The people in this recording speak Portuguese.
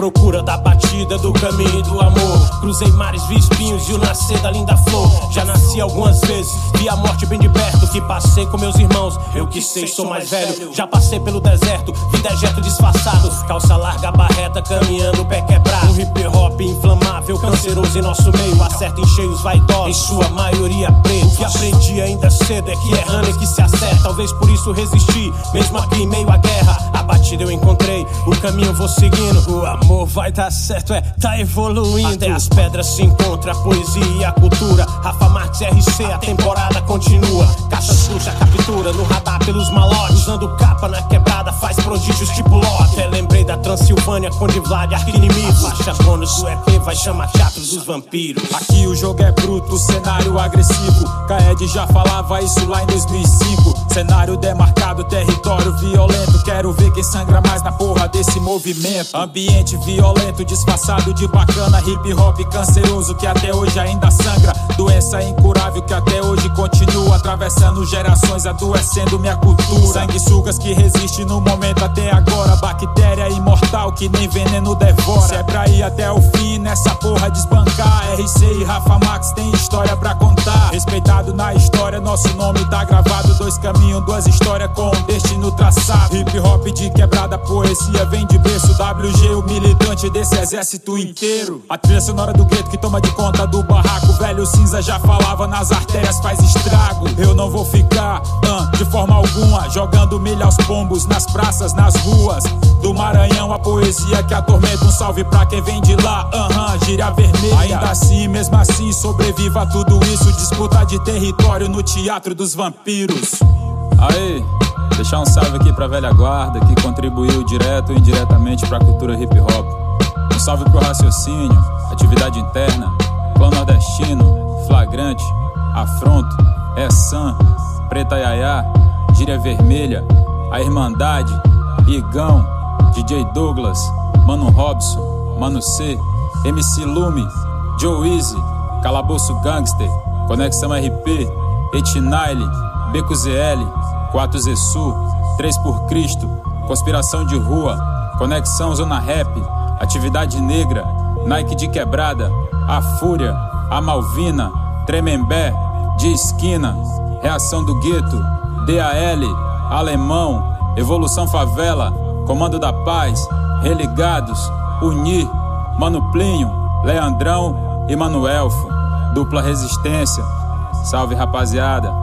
procura da batida, do caminho e do amor. Cruzei mares, vi espinhos e o nascer da linda flor. Já nasci algumas vezes, vi a morte bem de perto. Que passei com meus irmãos, eu que sei, sou mais velho. Já passei pelo deserto, vi dejeto disfarçado. Calça larga, barreta, caminhando, pé quebrado. Um hip hop inflamável, canceroso em nosso meio. Acerta em cheios vaidosos, em sua maioria preto. O que aprendi ainda cedo é que errando é que se acerta. Talvez por isso resisti, mesmo aqui em meio à guerra. A batida eu encontrei, o caminho eu vou seguindo. O amor vai dar certo, tá evoluindo. As pedras se encontram, a poesia e a cultura. Rafa Marques RC, a temporada continua. Caça suja, captura no radar pelos malotes. Usando capa na quebrada, faz prodígios tipo Ló. Até lembrei da Transilvânia, Conde Vlad, arqui-inimigo. A faixa bônus do EP vai chamar Teatro dos Vampiros. Aqui o jogo é bruto, cenário agressivo. Kaed já falava isso lá em 2005. Cenário demarcado, território violento. Quero ver quem sangra mais na porra desse movimento. Ambiente violento, disfarçado de bacana. Hip hop canceroso que até hoje ainda sangra. Doença incurável que até hoje continua atravessando gerações, adoecendo minha cultura. Sanguessugas que resiste no momento até agora. Bactéria imortal que nem veneno devora. Se é pra ir até o fim nessa porra desbancar, RC e Rafa Max tem história pra contar. Respeitado na história, nosso nome tá gravado. Dois caminhos, duas histórias com um destino traçado. Hip hop de quebrada, poesia vem de berço. WG, o militante desse exército inteiro. A trilha sonora do gueto que toma de conta do barraco. Velho cinza já falava, nas artérias faz estrago. Eu não vou ficar, de forma alguma, jogando milho aos pombos nas praças, nas ruas do Maranhão. A poesia que atormenta, um salve pra quem vem de lá, gíria vermelha. Ainda assim, mesmo assim, sobreviva a tudo isso. Disputa de território no Teatro dos Vampiros. Aê, deixar um salve aqui pra velha guarda que contribuiu direto ou indiretamente pra cultura hip hop. Um salve pro Raciocínio, Atividade Interna, Clã Nordestino, Flagrante, Afronto, Essan, Preta Yaya, Gíria Vermelha, A Irmandade, Igão, DJ Douglas, Mano Robson, Mano C, MC Lume, Joe Easy, Calabouço Gangster, Conexão RP, Etinaile, Beco ZL, 4Z Sul, 3 por Cristo, Conspiração de Rua, Conexão Zona Rap, Atividade Negra, Nike de Quebrada, A Fúria, A Malvina, Tremembé, De Esquina, Reação do Gueto, DAL, Alemão, Evolução Favela, Comando da Paz, Religados, Unir, Mano Plinho, Leandrão e Mano Elfo. Dupla Resistência. Salve, rapaziada.